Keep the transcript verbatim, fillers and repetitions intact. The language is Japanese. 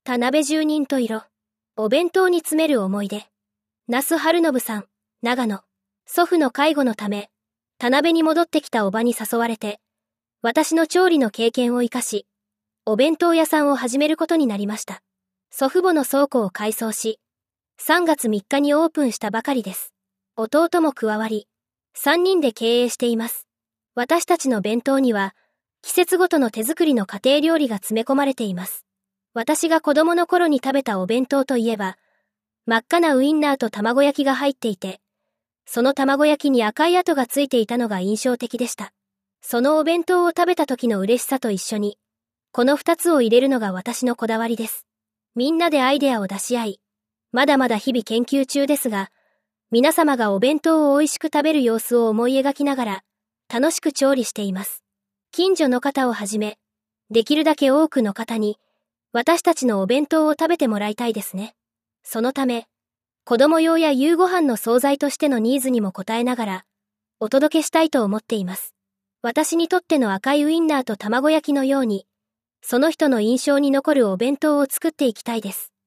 田辺住人と色。お弁当に詰める思い出。那須春信さん、長野。祖父の介護のため、田辺に戻ってきたおばに誘われて、私の調理の経験を生かし、お弁当屋さんを始めることになりました。祖父母の倉庫を改装し、さんがつみっかにオープンしたばかりです。弟も加わり、さんにんで経営しています。私たちの弁当には、季節ごとの手作りの家庭料理が詰め込まれています。私が子供の頃に食べたお弁当といえば、真っ赤なウインナーと卵焼きが入っていて、その卵焼きに赤い跡がついていたのが印象的でした。そのお弁当を食べた時の嬉しさと一緒に、この二つを入れるのが私のこだわりです。みんなでアイデアを出し合い、まだまだ日々研究中ですが、皆様がお弁当を美味しく食べる様子を思い描きながら、楽しく調理しています。近所の方をはじめ、できるだけ多くの方に、私たちのお弁当を食べてもらいたいですね。そのため、子供用や夕ご飯の惣菜としてのニーズにも応えながら、お届けしたいと思っています。私にとっての赤いウインナーと卵焼きのように、その人の印象に残るお弁当を作っていきたいです。